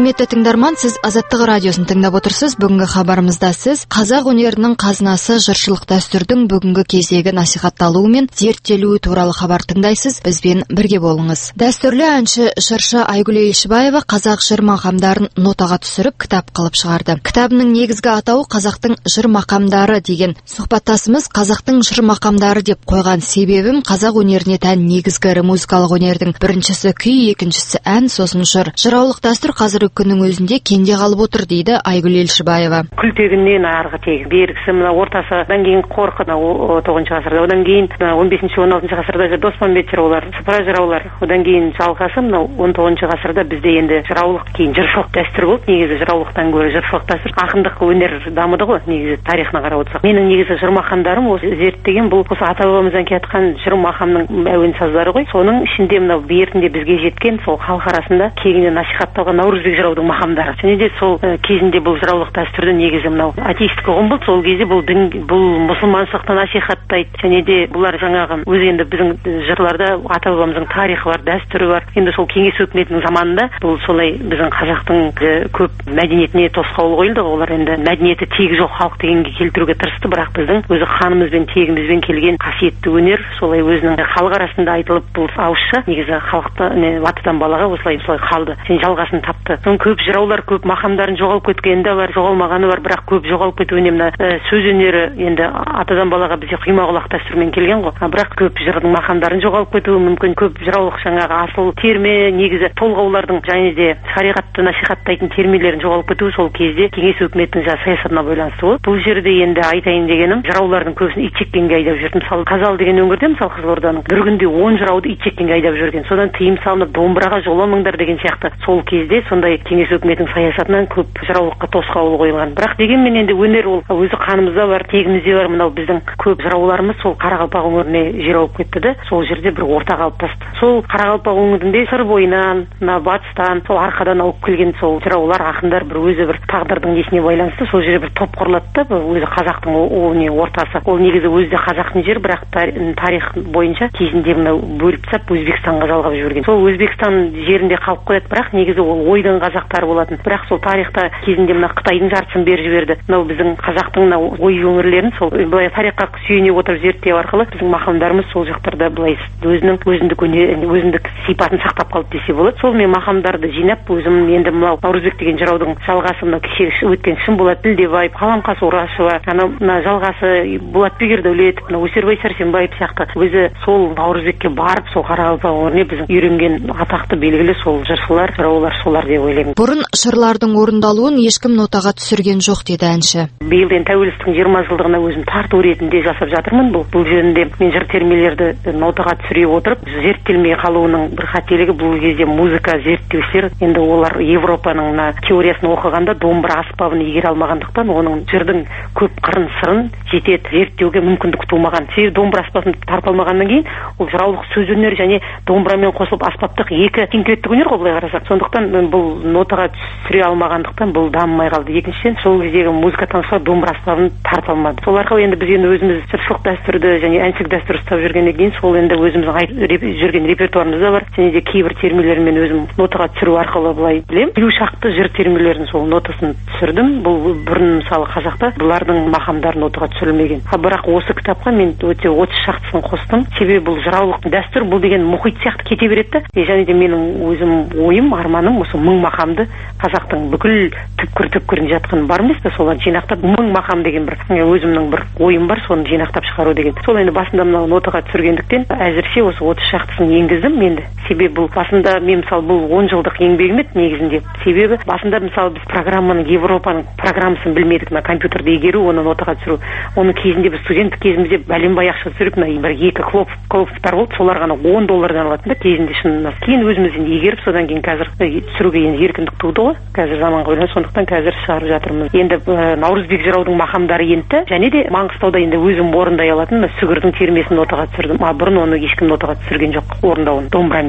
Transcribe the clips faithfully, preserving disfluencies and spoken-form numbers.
Құрметті тыңдарман, сіз Азаттық радиосын тыңдап отырсыз. Бүгінгі хабарымызда сіз қазақ өнерінің қазынасы жыршылық дәстүрдің бүгінгі кездегі насихатталуы мен зерттелуі туралы хабар тыңдайсыз. Бізбен бірге болыңыз. Дәстүрлі әнші жыршы Айгүл Елшібаева қазақ жыр мақамдарын нотаға түсіріп кітап қылып шығарды. Кітабының негізгі атауы Қазақтың жыр мақамдары деген. Сұхбаттасымыз қазақтың жыр мақамдары деп қойған себебім қазақ өнеріне тән негізгі ірі музыкалық өнердің біріншісі күй, екіншісі ән, сосын жыр. Жыраулық дәстүр қазіргі күннің өзінде кенде қалып отыр дейді Айгүл Елшібаева. Күлтегіннен арғы тегі бергісі мына ортасы, одан кейін Қорқы тоғызыншы ғасырда, одан кейін он бесінші он алтыншы ғасырда Доспамбет жыраулар, сыпыра жыраулар, одан кейін жалғасы мына он тоғызыншы ғасырда бізде енді жыраулық, кейін жыршылық дәстүр болды. Негізі жыраулықтан гөрі жыршылық дәстүр, ақындық өнер дамыды ғой, негізі тарихына қарап отырсақ. Менің негізі жыр мақамдарым осы зерттеген бұл осы ата бабамыздан келатқан жыр мақамның әуен саздары ғой. Соның ішінде мынау бертінде бізге жеткен сол халық арасында кеңінен насихатталған Наурызбек жыраудың мақамдары. Және де сол кезінде бұл жыраулық дәстүрді негізі мынау атеистік ұғым болды. Сол кезде бұл дін, бұл мұсылманшылықты насихаттайды. Және де бұлар жаңағы өз енді біздің жырларда ата бабамыздың тарихы бар, дәстүрі бар. Енді сол кеңес өкіметінің заманында бұл солай біздің қазақтың көп мәдениетіне тосқауыл қойылды. Олар енді мәдениеті тегі жоқ халық дегенге келтіруге тырысты, бірақ біздің өзі қанымызбен тегімізбен келген қасиетті өнер солай өзінің халық арасында айтылып бұл ауызша негізі халықта атадан балаға осылай солай қалды. Сен жалғасын тапты. Соң көп жыраулар көп мақамдарын жоғалып кеткені де бар, жоғалмағаны бар, бірақ көп жоғалып кетуіне мына сөз өнері енді атадан балаға бізде құйма-құлақ дәстүрмен келген ғой. Бірақ көп жырдың мақамдарын жоғалып кетуі мүмкін. Көп жыраулық жаңағы асыл терме негізі толғаулардың және де шариғатты насихаттайтын термелерін жоғалып кетуі сол кезде кеңес өкіметінің жаңағы саясатына байланысты болды. Бұл жерде енді айтайын дегенім, жыраулардың көбісін ит жеккенге айдап жүрді. Мысалы Қазал деген өңірде, мысалы Қызылорданың бір күнде он жырауды ит жеккенге айдап жүрген. Содан тыйым салынып домбыраға жоламаңдар деген сияқты. Сол кезде сондай кеңес өкіметінің саясатынан көп жыраулыққа тосқауыл қойылған. Бірақ дегенмен енді өнер ол өзі қанымызда бар, тегімізде бар. Мынау біздің көп жырауларымыз сол Қарақалпақ өңіріне жер ауып кетті де, сол жерде бір орта қалыптасты. Сол Қарақалпақ өңірінде сыр бойынан, мына батыстан, сол арқадан ауып келген сол жыраулар, ақындар бір өзі бір тағдырдың несіне байланысты сол жерде бір топ құрылады да, өзі қазақтың ол не ортасы. Ол негізі өзі де қазақтың жері, бірақ тарих бойынша кезінде мынау бөліп тастап Өзбекстанға жалғап жіберген. Сол Өзбекстан жерінде қалып қояды, бірақ негізі ол ойдың қазақтары болатын. Бірақ сол тарихта кезінде мына Қытайдың жартысын беріп жіберді. Мынау біздің қазақтың мына ой өңірлерін сол былай тарихқа сүйене отырып зерттеу арқылы біздің мақамдарымыз сол жақтарда былай өзінің өзіндік өзіндік сипатын сақтап қалды десе болады. Сол мен мақамдарды жинап өзім енді мынау Наурызбек деген жыраудың жалғасы мына кеше өткен Шынболат Ділдебаев, Қаламқас Орашева, ана мына жалғасы Болатбек Ердәулетов, мына Өсербай Сәрсенбаев сияқты өзі сол Наурызбекке барып сол Қарақалпақ өңіріне біздің үйренген атақты белгілі сол жыршылар, жыраулар солар деп ойлаймын. Бұрын жырлардың орындалуын ешкім нотаға түсірген жоқ дейді әнші. Биылден тәуелсіздіктің жиырма жылдығына өзім тарту ретінде жасап жатырмын. Бұл бұл жөнінде мен жыр термелерді нотаға түсіре отырып зерттелмей қалуының бір қателігі бұл кезде музыка зерттеушілер енді олар Европаның мына теориясын оқығанда домбыра аспабын игере алмағандықтан оның жырдың көп қырын сырын жетеді зерттеуге мүмкіндік тумаған. Себебі домбыра аспабын тарпалмағаннан кейін ол жыраулық сөз өнері және домбырамен қосылып аспаптық екі синкреттік өнер ғой былай қарасақ. Сондықтан бұл нотаға түсіре алмағандықтан бұл дамымай қалды. Екіншіден сол кездегі музыкатанушылар домбыра аспабын тарпалмады. Сол арқылы енді біз енді өзіміз жыршылық дәстүрді және әншілік дәстүрді ұстап жүргеннен кейін сол енді өзіміздің айтып жүрген репертуарымызда бар. Және де кейбір термелерін мен өзім нотаға түсіру арқылы былай білемін. Елу шақты жыр термелерін сол нотасын түсірдім. Бұл бұрын мысалы қазақта бұлардың мақамдары нотаға түсірілмеген. Бірақ осы кітапқа мен өте отыз шақтысын қостым. Себебі бұл жыраулық дәстүр бұл деген мұхит сияқты кете береді. Және де менің өзім ойым, арманым осы мың мақамды қазақтың бүкіл түпкір-түпкірінде жатқан бар емес пе, соларды жинақтап мың мақам деген бір өзімнің бір ойым бар, соны жинақтап шығару деген. Сол енді басында мынау нотаға түсіргендіктен әзірше осы отыз шақтысын енгіздім енді. Себебі бұл басында мен мысалы бұл он жылдық еңбегім еді негізінде. Себебі басында мысалы біз программаның Европаның программасын білмедік, мына компьютерді игеру, оны нотаға түсіру. Оны кезінде біз студенттік кезімізде бәленбай ақша түсіріп, мына бір екі клоп клоптар болды, солар ғана он доллардан алатын да кезінде шынында. Кейін өзіміз енді игеріп, содан кейін қазір түсіруге енді еркіндік туды ғой. Қазір заманға байланысты, сондықтан қазір шығарып жатырмыз. Енді Наурызбек жыраудың мақамдары енді және де Маңғыстауда енді өзім орындай алатын сүгірдің термесін нотаға түсірдім. А бұрын оны ешкім нотаға түсірген жоқ, орындауын домбырамен.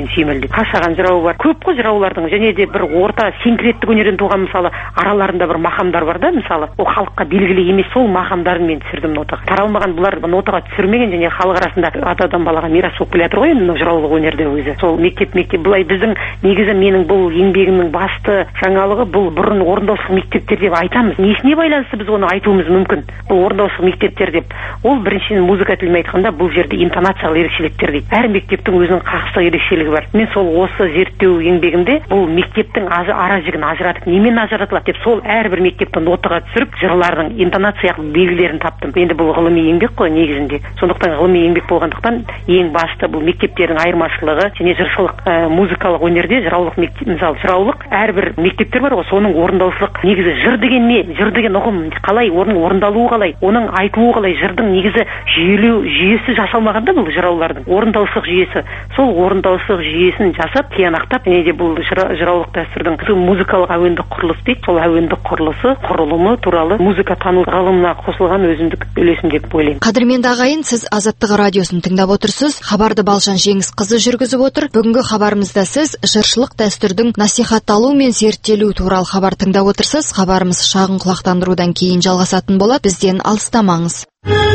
өнерімен сүйемелдейді. Қашаған жырауы бар, көп қой жыраулардың, және де бір орта синкреттік өнерден туған, мысалы араларында бір мақамдар бар да, мысалы ол халыққа белгілі емес, сол мақамдарын мен түсірдім нотаға. Таралмаған бұлар нотаға түсірмеген, және халық арасында атадан балаға мирас болып келе жатыр ғой енді жыраулық өнерде өзі. Сол мектеп мектеп былай біздің негізі менің бұл еңбегімнің басты жаңалығы бұл бұрын орындаушылық мектептер деп айтамыз. Несіне байланысты біз оны айтуымыз мүмкін? Бұл орындаушылық мектептер деп. Ол біріншіден музыка тілімен айтқанда бұл жерде интонациялық ерекшеліктер дейді. Әр мектептің өзінің қағыстық ерекшелігі бар. Мен сол осы зерттеу еңбегімде бұл мектептің ара жігін ажыратып, немен ажыратылады деп сол әрбір мектепті нотаға түсіріп, жырлардың интонациялық белгілерін таптым. Енді бұл ғылыми еңбек қой негізінде. Сондықтан ғылыми еңбек болғандықтан ең басты бұл мектептердің айырмашылығы, және жыршылық ә, музыкалық өнерде жыраулық мектеп, мысалы жыраулық әрбір мектептер бар ғой, соның орындаушылық негізі жыр деген не? Жыр деген ұғым қалай, оның орындалуы қалай, оның айтылуы қалай, жырдың негізі жүйелеу жүйесі жасалмағанда бұл жыраулардың орындаушылық жүйесі. Сол орындаушылық жүйесін жасап, тиянақтап, және де бұл жыраулық дәстүрдің музыкалық әуендік құрылыс дейді. Сол әуендік құрылысы, құрылымы туралы музыка тану ғылымына қосылған өзіндік үлесім деп ойлаймын. Қадірменді ағайын, сіз Азаттық радиосын тыңдап отырсыз. Хабарды Балжан Жеңісқызы жүргізіп отыр. Бүгінгі хабарымызда сіз жыршылық дәстүрдің насихатталу мен зерттелу туралы хабар тыңдап отырсыз. Хабарымыз шағын құлақтандырудан кейін жалғасатын болады. Бізден алыстамаңыз.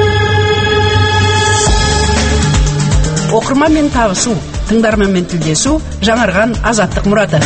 Оқырманмен табысу, тыңдарманмен тілдесу, жаңарған азаттық мұраты.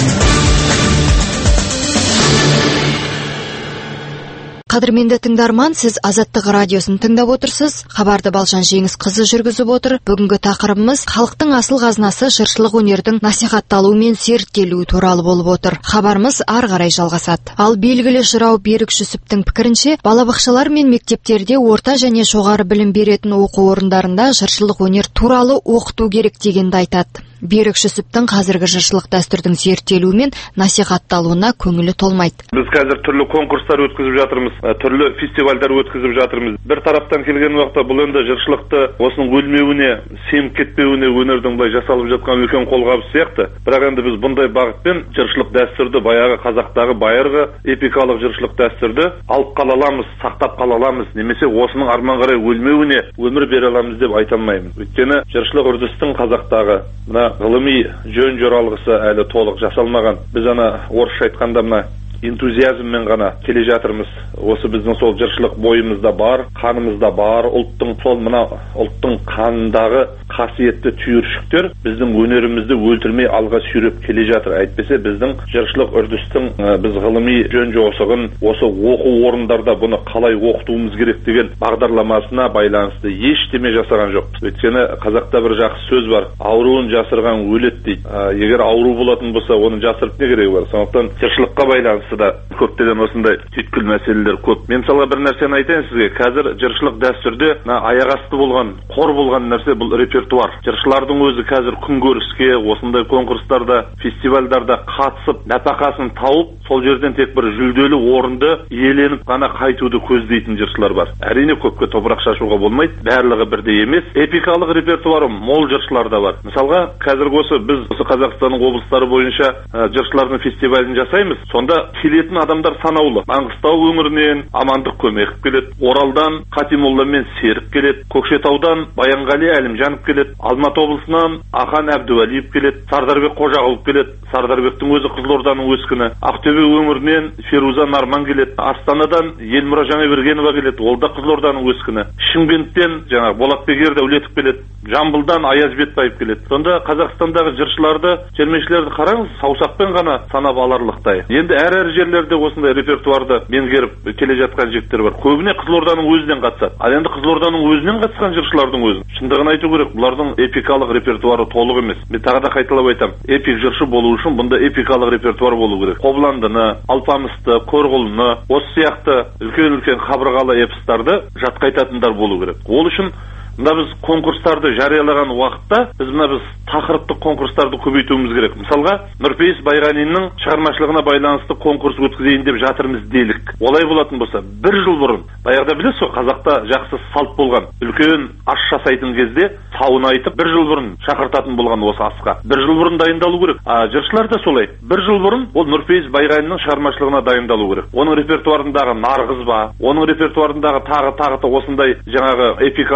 Қадірменді тыңдарман, сіз Азаттық радиосын тыңдап отырсыз. Хабарды Балжан Жеңісқызы жүргізіп отыр. Бүгінгі тақырыбымыз халықтың асыл қазынасы жыршылық өнердің насихатталу мен зерттелу туралы болып отыр. Хабарымыз ары қарай жалғасады. Ал белгілі жырау Берік Жүсіптің пікірінше, балабақшалар мен мектептерде орта және жоғары білім беретін оқу орындарында жыршылық өнер туралы оқыту керек дегенді айтады. Берік Жүсіптің қазіргі жыршылық дәстүрдің зерттелуі мен насихатталуына көңілі толмайды. Біз қазір түрлі конкурстар өткізіп жатырмыз, түрлі фестивальдар өткізіп жатырмыз. Бір тараптан келген уақытта бұл енді жыршылықты осының өлмеуіне, семіп кетпеуіне өнердің былай жасалып жатқан үлкен қолғабыс сияқты. Бірақ енді біз бұндай бағытпен жыршылық дәстүрді, баяғы қазақтағы байырғы эпикалық жыршылық дәстүрді алып қала аламыз, сақтап қала аламыз, немесе осының арман қарай өлмеуіне өмір бере аламыз деп айта алмаймын. Өйткені жыршылық үрдістің қазақтағы мына ғылыми жөн жоралғысы әлі толық жасалмаған. Біз ана орысша айтқанда мына энтузиазммен ғана келе жатырмыз. Осы біздің сол жыршылық бойымызда бар, қанымызда бар, ұлттың сол мына ұлттың қанындағы қасиетті түйіршіктер біздің өнерімізді өлтірмей алға сүйреп келе жатыр. Әйтпесе біздің жыршылық үрдістің біз ғылыми жөн жосығын осы оқу орындарда бұны қалай оқытуымыз керек деген бағдарламасына байланысты ештеме жасаған жоқ. Өйткені қазақта бір жақсы сөз бар: ауруын жасырған өледі дейді. Егер ауру болатын болса, оны жасырып не керегі бар? Сондықтан жыршылыққа байланысты да көптеген осындай түйткіл мәселелер көп. Мен мысалға бір нәрсені айтайын сізге. Қазір жыршылық дәстүрде аяқ асты болған, қор болған нәрсе бұл репертуар. Жыршылардың өзі қазір күнкөріске, осындай конкурстарда, фестивальдарда қатысып, нәпақасын тауып, сол жерден тек бір жүлделі орынды иеленіп ғана қайтуды көздейтін жыршылар бар. Әрине көпке топырақ шашуға болмайды, барлығы бірдей емес. Эпикалық репертуары мол жыршылар да бар. Мысалға, қазір осы біз осы Қазақстанның облыстары бойынша жыршылардың фестивалін жасаймыз. Сонда келетін адамдар санаулы. Маңғыстау өңірінен Амандық Көмеков келеді, Оралдан Қатимолла мен Серік келеді, Көкшетаудан Баянғали Әлімжанов келеді, Алматы облысынан Ахан Әбдуәлиев келеді, Сардарбек Қожағұлов келеді. Сардарбектің өзі Қызылорданың өскіні. Ақтөбе өңірінен Феруза Нарман келеді, Астанадан Елмұра Жаңабергенова келеді, ол да Қызылорданың өскіні. Шымкенттен жаңағы Болатбек Ердәулетов келеді, Жамбылдан Аяз Бетбаев келеді. Сонда Қазақстандағы жыршыларды, термешілерді қараңыз, саусақпен ғана санап аларлықтай. Енді әр-әр жерлерде осындай репертуарды меңгеріп келе жатқан жігіттер бар. Көбіне Қызылорданың өзінен қатысады. Ал енді Қызылорданың өзінен қатысқан жыршылардың өзі, шындығын айту керек, бұлардың эпикалық репертуары толық емес. Мен тағы да қайталап айтамын, эпик жыршы болу үшін бұнда эпикалық репертуар болу керек. Қобыландыны, Алпамысты, Көрғұлыны, осы сияқты үлкен-үлкен қабырғалы эпостарды жатқайтатындар болу керек. Ол үшін мына біз конкурстарды жариялаған уақытта біз мына біз тақырыптық конкурстарды көбейтуіміз керек. Мысалға, Нұрпейіс Байғаниннің шығармашылығына байланысты конкурс өткізейін деп жатырмыз делік. Олай болатын болса, бір жыл бұрын, баяғыда білесіз ғой, қазақта жақсы салт болған. Үлкен ас жасайтын кезде сауын айтып, бір жыл бұрын шақыртатын болған осы асқа. Бір жыл бұрын дайындалу керек. А жыршылар да солай. Бір жыл бұрын ол Нұрпейіс Байғаниннің шығармашылығына дайындалу керек. Оның репертуарындағы Нарғыз ба, оның репертуарындағы тағы тағы осындай жаңағы эпикалық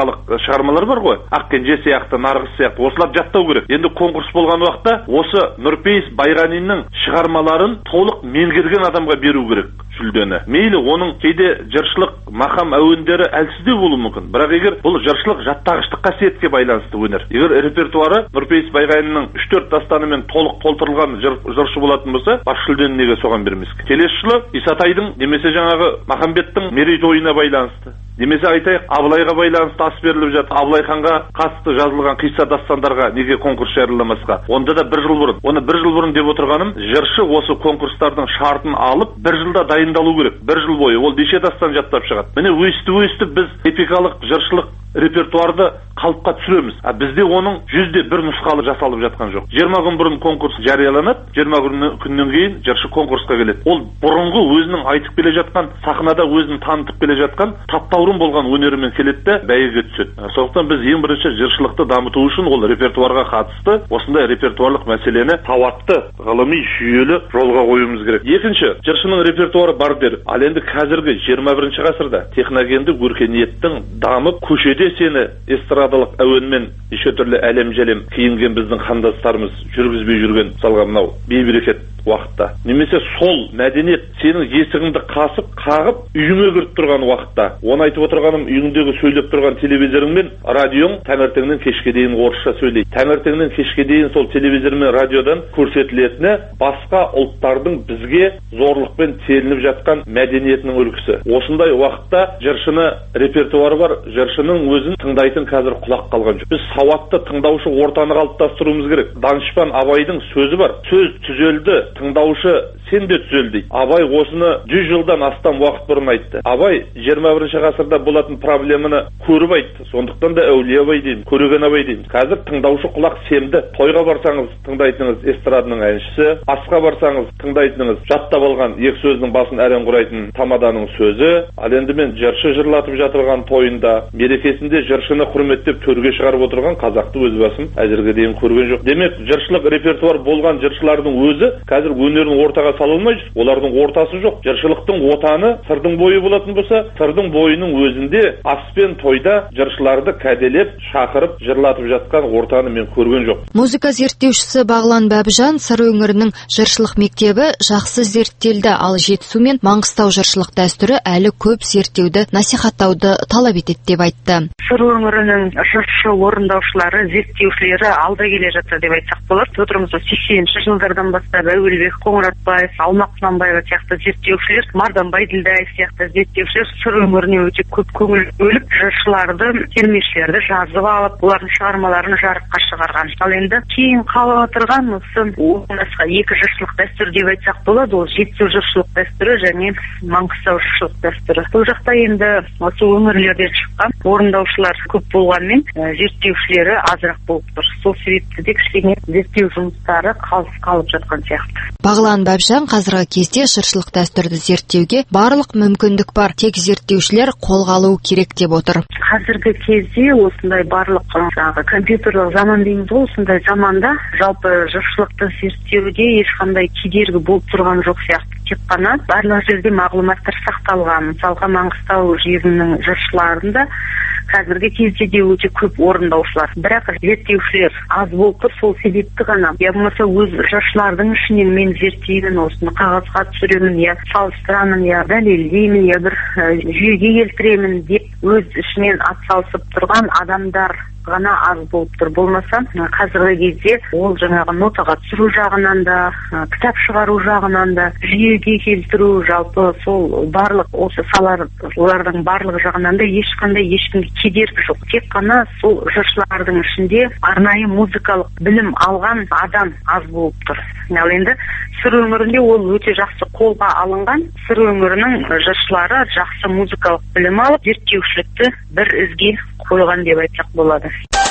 шығармалар бар ғой, Ақкенже сияқты, Нарғыз сияқты, осыларды жаттау керек. Енді конкурс болған уақытта осы Нұрпейіс Байғаниннің шығармаларын толық меңгерген адамға беру керек жүлдені. Мейлі оның кейде жыршылық мақам әуендері әлсіздеу болуы мүмкін, бірақ егер бұл жыршылық жаттағыштық қасиетке байланысты өнер. Егер репертуары Нұрпейіс Байғаниннің үш төрт дастанымен толық толтырылған жыр, жыршы болатын болса, бас жүлдені неге соған бермеске? Келесі жылы Исатайдың немесе жаңағы Махамбеттің мерейтойына байланысты, немесе айтайық Абылайға байланысты ас беріліп жатыр. Абылай ханға қатысты жазылған қисса дастандарға неге конкурс жарияламасқа? Онда да бір жыл бұрын. Оны бір жыл бұрын деп отырғаным, жыршы осы конкурстардың шартын алып, бір жылда дайындалу керек. Бір жыл бойы ол неше дастан жаттап шығады. Міне өстіп-өстіп біз эпикалық жыршылық репертуарды қалыпқа түсіреміз. А бізде оның жүзде бір нұсқалы жасалып жатқан жоқ. жиырма күн бұрын конкурс жарияланады, жиырма күннен кейін жыршы конкурсқа келеді. Ол бұрынғы өзінің айтып келе жатқан, сахнада өзін танытып келе жатқан, таптаурын болған өнерімен келеді де бәйгеге түседі. Сондықтан біз ең бірінші жыршылықты дамыту үшін ол репертуарға қатысты осындай репертуарлық мәселені сауатты, ғылыми, жүйелі жолға қоюымыз керек. Екінші, жыршының репертуары бар дер. Ал енді қазіргі жиырма бірінші ғасырда техногендік өркениеттің дамып, көшеде сені эстрадалық әуенмен неше түрлі әлем-жәлем киінген біздің қандастарымыз жүргізбей жүрген, мысалға мынау бейберекет уақытта, немесе сол мәдениет сенің есігіңді қасып, қағып, үйіңе кіріп тұрған уақытта, оны айтып отырғаным, үйіңдегі сөйлеп тұрған телевизорың мен радиоң таңертеңнен кешке дейін орысша сөйлейді. Таңертеңнен кешке дейін сол телевизор мен радиодан көрсетілетіні басқа ұлттардың бізге зорлықпен телініп жатқан мәдениетінің үлгісі. Осындай уақытта жыршыны репертуары бар, жыршының өзін тыңдайтын қазір құлақ қалған жоқ. Біз сауатты тыңдаушы ортаны қалыптастыруымыз керек. Данышпан Абайдың сөзі бар. Сөз түзелді, тыңдаушы сен де түзел дейді. Абай осыны жүз жылдан астам уақыт бұрын айтты. Абай жиырма бірінші ғасырда болатын проблеманы көріп айтты. Сондықтан да әулие Абай дейміз, көреген Абай дейміз. Қазір тыңдаушы құлақ семді. Тойға барсаңыз тыңдайтыныңыз эстрадының әншісі, асқа барсаңыз тыңдайтыныңыз жаттап алған екі сөздің басын әрең құрайтын тамаданың сөзі. Ал енді мен жыршы жырлатып жатырған тойында, мерекесінде жыршыны құрметтеп төрге шығарып отырған қазақты өз басым әзірге дейін көрген жоқ. Демек, жыршылық репертуар болған жыршылардың өзі қазір өнерін ортаға сала алмай жүр. Олардың ортасы жоқ. Жыршылықтың отаны сырдың бойы болатын болса, сырдың бойының өзінде ас пен тойда жыршыларды кәделеп, шақырып, жырлатып жатқан ортаны мен көрген жоқ. Музыка зерттеушісі Бағлан Бәбіжан сыр өңірінің жыршылық мектебі жақсы зерттелді, ал Жетісу мен Маңғыстау жыршылық дәстүрі әлі көп зерттеуді, насихаттауды талап етеді деп айтты. Сыр өңірінің жыршы орындаушылары, зерттеушілері алда келе жатыр деп айтсақ болады. Отырмыз сексенінші жылдардан бастап Әуелбек Қоңыратбаев, Алмақ Құнанбаева сияқты зерттеушілер, Марданбай Ділдаев сияқты зерттеушілер сыр өңіріне өте көп көңіл бөліп, жыршыларды, термешілерді жазып алып, олардың шығармаларын жарыққа шығарған. Ал енді кейін қалып отырған осы басқа екі жыршылық дәстүр деп айтсақ болады, ол Жетісу жыршылық дәстүрі және Маңғыстау жыршылық дәстүрі. Бұл жақта енді осы өңірлерден шыққан орындаушылар көп болғанмен, зерттеушілері азырақ болып тұр. Сол себепті де кішкене зерттеу жұмыстары қалыс қалып жатқан сияқты. Бағлан Бәбіжан қазіргі кезде жыршылық дәстүрді зерттеуге барлық мүмкіндік бар, тек зерттеушілер қолға алу керек деп отыр. Қазіргі кезде осындай барлық жаңағы компьютерлік заман дейміз ғой, осындай заманда жалпы жыршылықты зерттеуге ешқандай кедергі болып тұрған жоқ сияқты. Тек қана барлық жерде мағлұматтар сақталған. Мысалға Маңғыстау жерінің жыршыларында қазіргі кезде де өте көп орындаушылар. Бірақ зерттеушілер аз болып тұр, сол себепті ғана. Я болмаса өз жыршылардың ішінен мен зерттеймін, осыны қағазға түсіремін, я салыстырамын, я дәлелдеймін, я бір жүйеге келтіремін деп өз ішінен атсалысып тұрған адамдар ғана аз болып тұр. Болмаса қазіргі кезде ол жаңағы нотаға түсіру жағынан да, кітап шығару жағынан да, жүйеге келтіру, жалпы сол барлық осы салалардың барлық жағынан да ешқандай ешкімге кедергі жоқ. Тек қана сол жыршылардың ішінде арнайы музыкалық білім алған адам аз болып тұр. Ал енді сыр өңірінде ол өте жақсы қолға алынған. Сыр өңірінің жыршылары жақсы музыкалық білім алып, зерттеушілікті бір ізге қойған деп айтсақ болады.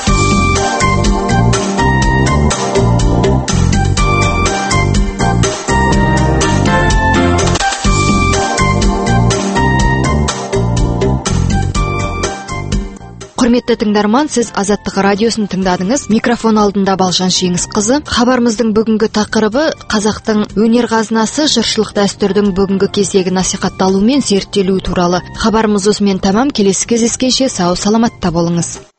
Құрметті тыңдарман, сіз Азаттық радиосын тыңдадыңыз. Микрофон алдында Балжан Шеңісқызы. Хабарымыздың бүгінгі тақырыбы қазақтың өнер қазынасы жыршылық дәстүрдің бүгінгі кездегі насихатталуы мен зерттелуі туралы. Хабарымыз осымен тамам. Келесі кездескенше сау саламатта болыңыз.